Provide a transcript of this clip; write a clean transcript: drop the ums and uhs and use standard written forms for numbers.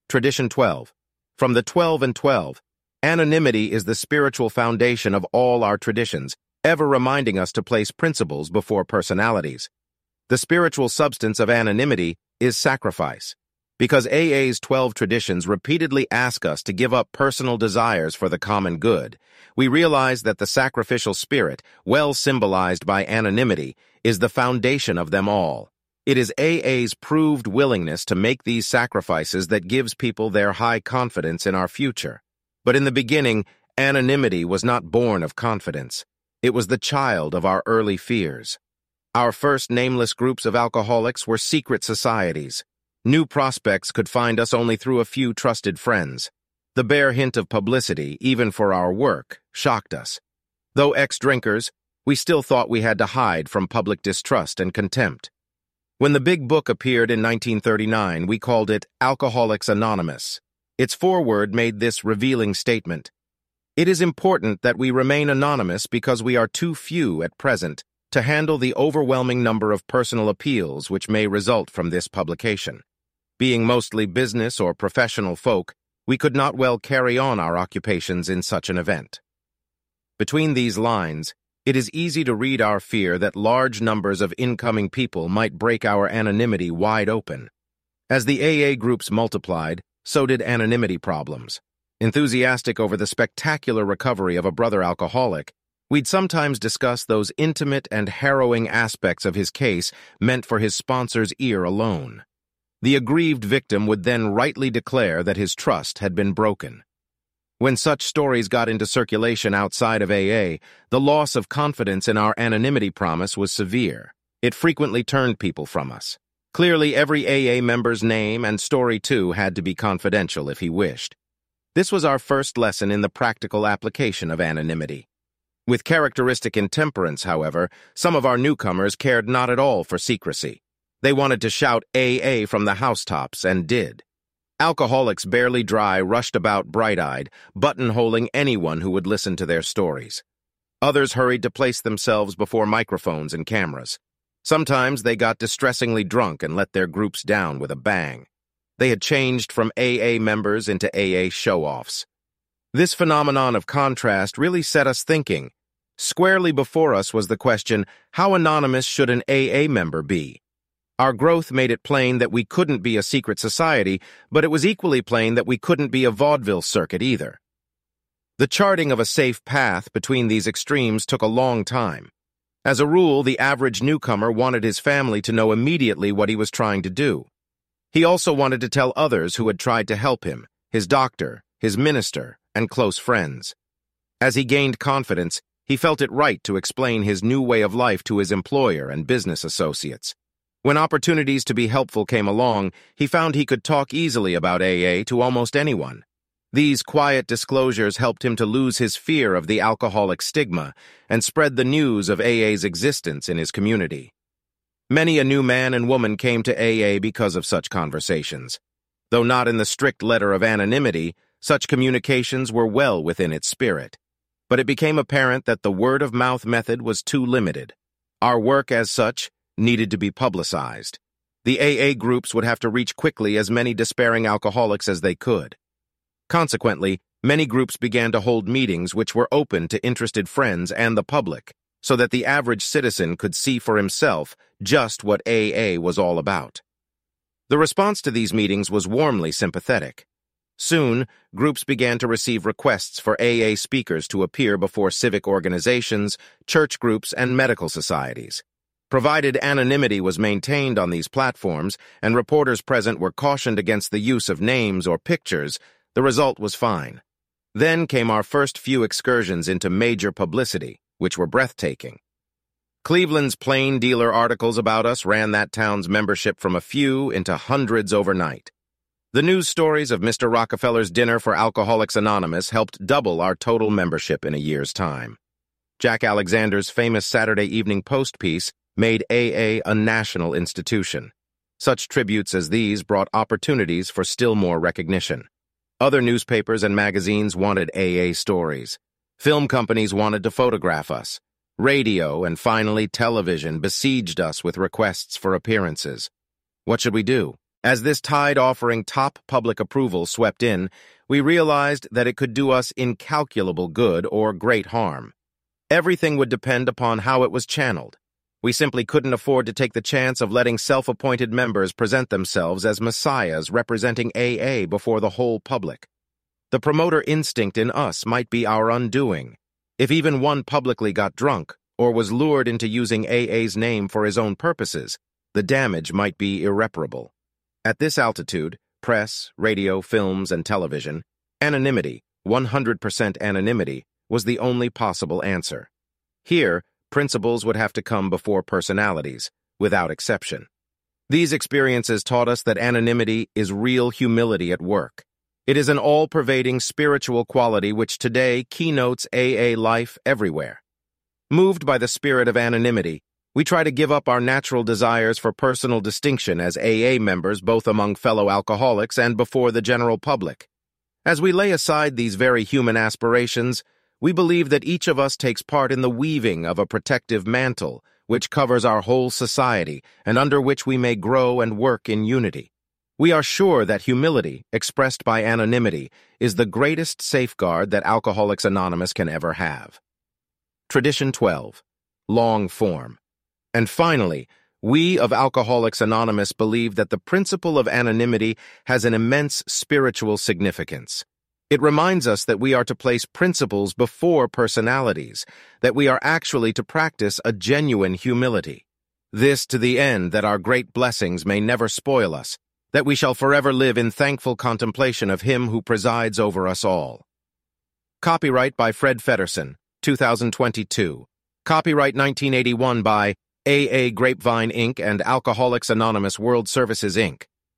Tradition 12. From the 12 and 12, anonymity is the spiritual foundation of all our traditions, ever reminding us to place principles before personalities. The spiritual substance of anonymity is sacrifice. Because AA's 12 traditions repeatedly ask us to give up personal desires for the common good, we realize that the sacrificial spirit, well symbolized by anonymity, is the foundation of them all. It is AA's proved willingness to make these sacrifices that gives people their high confidence in our future. But in the beginning, anonymity was not born of confidence. It was the child of our early fears. Our first nameless groups of alcoholics were secret societies. New prospects could find us only through a few trusted friends. The bare hint of publicity, even for our work, shocked us. Though ex-drinkers, we still thought we had to hide from public distrust and contempt. When the Big Book appeared in 1939, we called it Alcoholics Anonymous. Its foreword made this revealing statement: "It is important that we remain anonymous because we are too few at present to handle the overwhelming number of personal appeals which may result from this publication. Being mostly business or professional folk, we could not well carry on our occupations in such an event." Between these lines, it is easy to read our fear that large numbers of incoming people might break our anonymity wide open. As the AA groups multiplied, so did anonymity problems. Enthusiastic over the spectacular recovery of a brother alcoholic, we'd sometimes discuss those intimate and harrowing aspects of his case meant for his sponsor's ear alone. The aggrieved victim would then rightly declare that his trust had been broken. When such stories got into circulation outside of AA, the loss of confidence in our anonymity promise was severe. It frequently turned people from us. Clearly, every AA member's name and story, too, had to be confidential if he wished. This was our first lesson in the practical application of anonymity. With characteristic intemperance, however, some of our newcomers cared not at all for secrecy. They wanted to shout AA from the housetops, and did. Alcoholics barely dry rushed about bright-eyed, buttonholing anyone who would listen to their stories. Others hurried to place themselves before microphones and cameras. Sometimes they got distressingly drunk and let their groups down with a bang. They had changed from AA members into AA show-offs. This phenomenon of contrast really set us thinking. Squarely before us was the question, how anonymous should an AA member be? Our growth made it plain that we couldn't be a secret society, but it was equally plain that we couldn't be a vaudeville circuit either. The charting of a safe path between these extremes took a long time. As a rule, the average newcomer wanted his family to know immediately what he was trying to do. He also wanted to tell others who had tried to help him, his doctor, his minister, and close friends. As he gained confidence, he felt it right to explain his new way of life to his employer and business associates. When opportunities to be helpful came along, he found he could talk easily about AA to almost anyone. These quiet disclosures helped him to lose his fear of the alcoholic stigma and spread the news of AA's existence in his community. Many a new man and woman came to AA because of such conversations. Though not in the strict letter of anonymity, such communications were well within its spirit. But it became apparent that the word-of-mouth method was too limited. Our work, as such, needed to be publicized. The AA groups would have to reach quickly as many despairing alcoholics as they could. Consequently, many groups began to hold meetings which were open to interested friends and the public, so that the average citizen could see for himself just what AA was all about. The response to these meetings was warmly sympathetic. Soon, groups began to receive requests for AA speakers to appear before civic organizations, church groups, and medical societies. Provided anonymity was maintained on these platforms and reporters present were cautioned against the use of names or pictures, the result was fine. Then came our first few excursions into major publicity, which were breathtaking. Cleveland's Plain Dealer articles about us ran that town's membership from a few into hundreds overnight. The news stories of Mr. Rockefeller's dinner for Alcoholics Anonymous helped double our total membership in a year's time. Jack Alexander's famous Saturday Evening Post piece made AA a national institution. Such tributes as these brought opportunities for still more recognition. Other newspapers and magazines wanted AA stories. Film companies wanted to photograph us. Radio and finally television besieged us with requests for appearances. What should we do? As this tide offering top public approval swept in, we realized that it could do us incalculable good or great harm. Everything would depend upon how it was channeled. We simply couldn't afford to take the chance of letting self-appointed members present themselves as messiahs representing AA before the whole public. The promoter instinct in us might be our undoing. If even one publicly got drunk or was lured into using AA's name for his own purposes, the damage might be irreparable. At this altitude, press, radio, films, and television, anonymity, 100% anonymity, was the only possible answer. Here, principles would have to come before personalities, without exception. These experiences taught us that anonymity is real humility at work. It is an all-pervading spiritual quality which today keynotes AA life everywhere. Moved by the spirit of anonymity, we try to give up our natural desires for personal distinction as AA members both among fellow alcoholics and before the general public. As we lay aside these very human aspirations, we believe that each of us takes part in the weaving of a protective mantle which covers our whole society and under which we may grow and work in unity. We are sure that humility, expressed by anonymity, is the greatest safeguard that Alcoholics Anonymous can ever have. Tradition 12. Long form. And finally, we of Alcoholics Anonymous believe that the principle of anonymity has an immense spiritual significance. It reminds us that we are to place principles before personalities, that we are actually to practice a genuine humility. This to the end that our great blessings may never spoil us, that we shall forever live in thankful contemplation of Him who presides over us all. Copyright by Fred Feddersen, 2022. Copyright 1981 by AA Grapevine Inc. and Alcoholics Anonymous World Services Inc.